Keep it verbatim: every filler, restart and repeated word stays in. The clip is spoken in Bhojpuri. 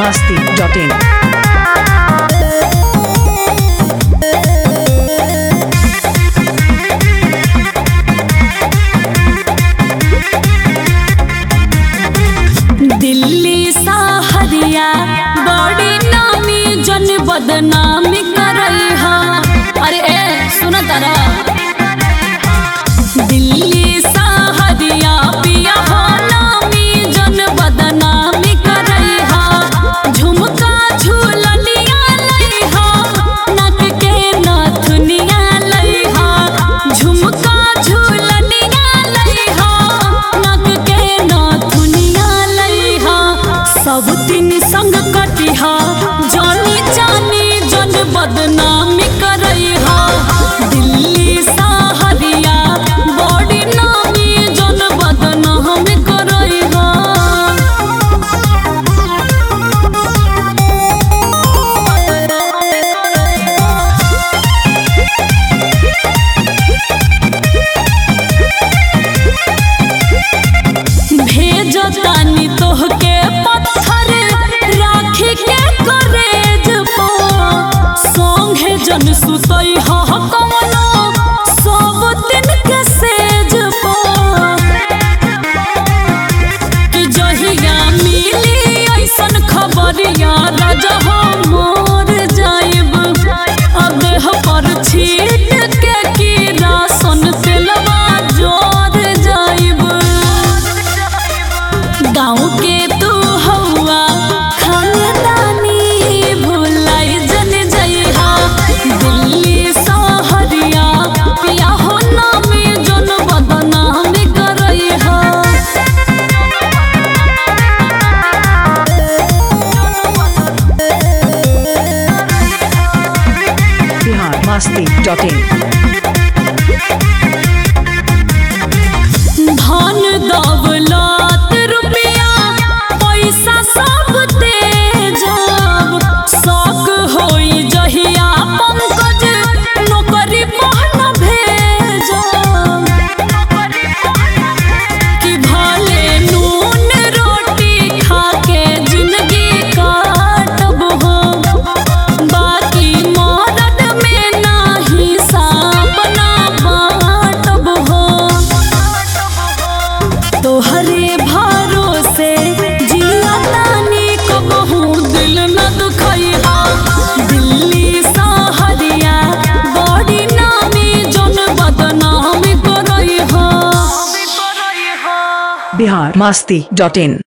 masti dot in. दिल्ली सहरिया बड़ी नामी जन बदनामी करई हा। अरे ए सुन तारा दिल्ली सहरिया पिया हो नामी जन बदनामी करई हा। झुमका झूलनिया लई हा नक के नथुनिया लई हा। झुमका झूलनिया लई हा नक के नथुनिया लई हा। सब दिन संग कटिहा जानी जानी जन बदनामी करई हा। दिल्ली सहरिया बड़ी नामी जन बदनामी करई हा। भेजो तानी तोहके पत्थर राखी के करेज पो। संगे जन सुतई हा कवनो सब दिन के सेज पो। कि जहिया मिली ऐसन खबरिया राजा हो मोर जाइब। अदेह पर छीट के कीड़ा सन तेलवा जोर जाइब। गाँव के तू हौआ खानदानी भुलाई जन जइहा। दिल्ली सहरिया पिया हो नामी जन बदनामी करई हा। Bihar masti dot in. धन दौलत रुपया पैसा सब तेजब। शौक होई जहिया पंकज नौकरी पहन भेजब। कि भले नून रोटी खा के जिंदगी काटब हो। बाकी मरद में नाही सापना बाटब हो। तोहरे भरोसे जिया तानी कबहू दिल न दुखई हा। दिल्ली सहरिया बड़ी नामी जन बदनामी करई हा। Bihar masti dot in.